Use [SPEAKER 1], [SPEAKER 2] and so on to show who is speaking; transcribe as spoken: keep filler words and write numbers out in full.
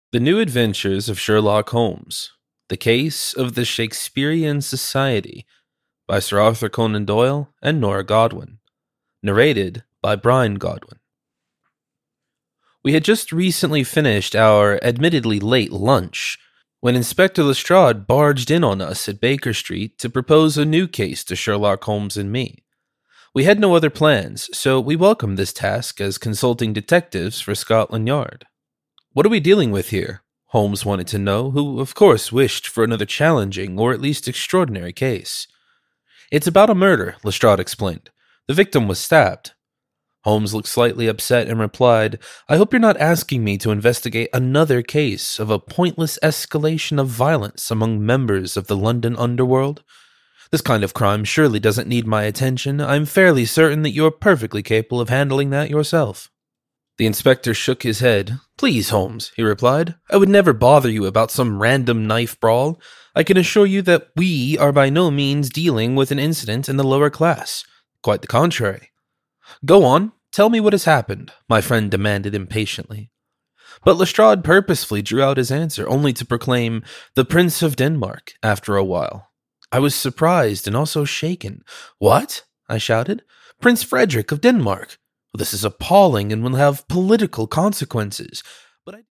[SPEAKER 1] The New Adventures of Sherlock Holmes, The Case of the Shakespearean Society by Sir Arthur Conan Doyle and Nora Godwin. Narrated by Brian Godwin. We had just recently finished our admittedly late lunch when Inspector Lestrade barged in on us at Baker Street to propose a new case to Sherlock Holmes and me. We had no other plans, so we welcomed this task as consulting detectives for Scotland Yard. "What are we dealing with here?" Holmes wanted to know, who of course wished for another challenging or at least extraordinary case. "It's about a murder," Lestrade explained. "The victim was stabbed." Holmes looked slightly upset and replied, "I hope you're not asking me to investigate another case of a pointless escalation of violence among members of the London underworld. This kind of crime surely doesn't need my attention. I'm fairly certain that you're perfectly capable of handling that yourself." The inspector shook his head. "Please, Holmes," he replied. "I would never bother you about some random knife brawl. I can assure you that we are by no means dealing with an incident in the lower class. Quite the contrary." "Go on, tell me what has happened," my friend demanded impatiently. But Lestrade purposefully drew out his answer, only to proclaim, "The Prince of Denmark," after a while. I was surprised and also shaken. "What?" I shouted. "Prince Frederick of Denmark? This is appalling and will have political consequences." But I